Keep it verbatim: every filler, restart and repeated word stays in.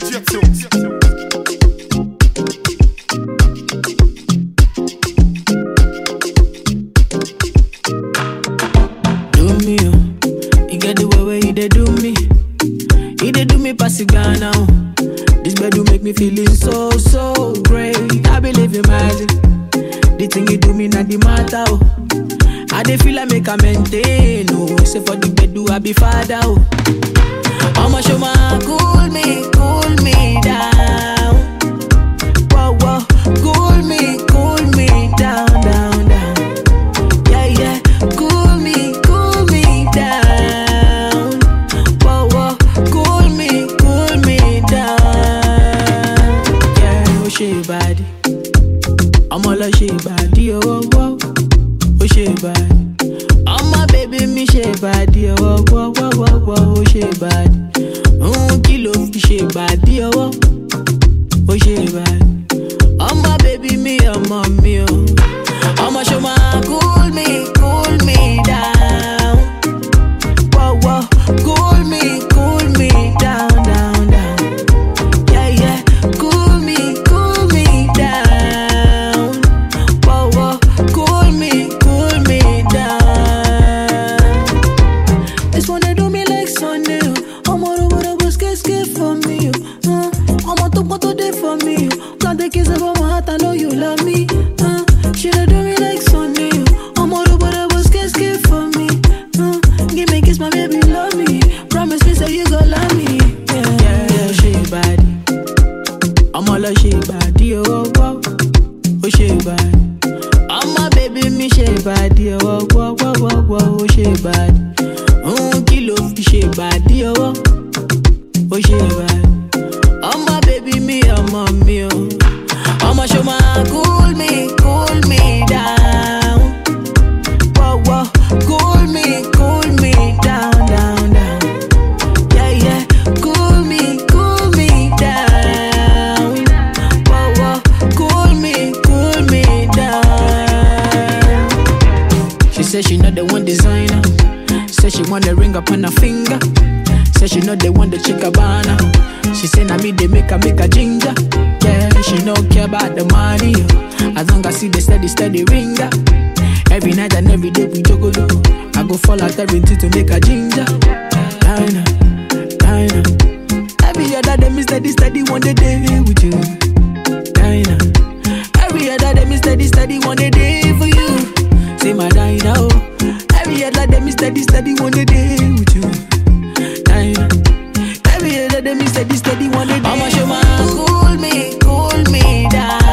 J Tunes. Do me, oh. You get the way where you dey do me. You dey do me pass it Ghana, oh. This bed do make me feeling so, so great. I believe in magic. The thing you do me not the matter, oh. I dey feel like make a maintain, oh. Say for the bed do I be father, oh. I'ma show my cool me, cool me down. Whoa, whoa, cool me, cool me down, down, down. Yeah, yeah, cool me, cool me down. Whoa, whoa, cool me, cool me down. Yeah, oh shit body, I'ma love shit body, oh, oh, oh shit body. I'ma baby me shit body, oh, oh, oh, oh, oh, shit body. Un kilo fi ṣe bàdí ọwọ́, ó ṣe bàdí. Ọmọ baby mi, ọmọ mi o. Ọmọ ṣo máa cool me, cool me down. Whoa, whoa, cool me, cool me down, down, down. Yeah, yeah, cool me, cool me down. Whoa, whoa, cool me, cool me down. This one they do me like Sunday. Ọmọ robo skate for me, uh. Ọmọ tó pọ̀ tó dé for me, plant the kiss about my heart, I know you love me, uh. She dey do me like Sunday, ọmọ robo skate for me, uh. Give me kiss, my baby, love me. Promise me say you gon' love me, yeah, yeah, yeah. She body, ọmọ lọ she body, oh, oh, oh, she body. Ọmọ baby mi she body, oh, oh, oh, oh, oh, oh, she body. Un kilo fi ṣe bàdí ọwọ́, ó ṣe bàdí. Ọmọ baby mi, ọmọ mi o. Ọmọ ṣo máa cool me, cool me down. Whoa, whoa, cool me, cool me down, down, down. Yeah, yeah, cool me, cool me down. Whoa, whoa, cool me, cool me down. She said she not the one designer. Say she want the ring up on her finger. Say she know they want the Chicabana. She say na me they make her make a ginger. Yeah, she no care about the money, oh. As long as see the steady steady ringer. Every night and every day we juggle. I go fall out everything to make a ginger. Dinah, Dinah. Every other day me steady steady one day day with you. Dinah. Every other day me steady steady one day day for you. Say my Dinah, oh. Every other day me steady steady one day day with you. Dinah. Every other day me steady steady one day day. I'ma show my cool me, cool me down.